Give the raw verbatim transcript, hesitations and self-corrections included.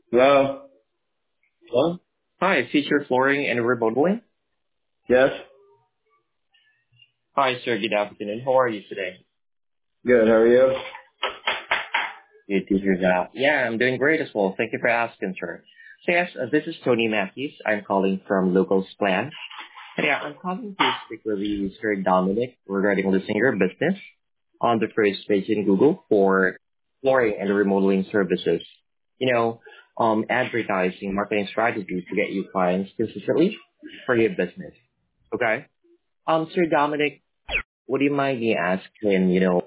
Hello? Hello? Hi, Future Flooring and Remodeling. Yes? Hi, sir. Good afternoon. How are you today? Good, how are you? Good to hear that. Yeah, I'm doing great as well. Thank you for asking, sir. So yes, uh, this is Tony Matthews. I'm calling from Locals Plan. And yeah, I'm calling to speak with you, Sir Dominic, regarding listing your business on the first page in Google for flooring and remodeling services. You know, um, advertising, marketing strategies to get you clients consistently for your business. Okay? Um, Sir Dominic, would you mind me asking, you know,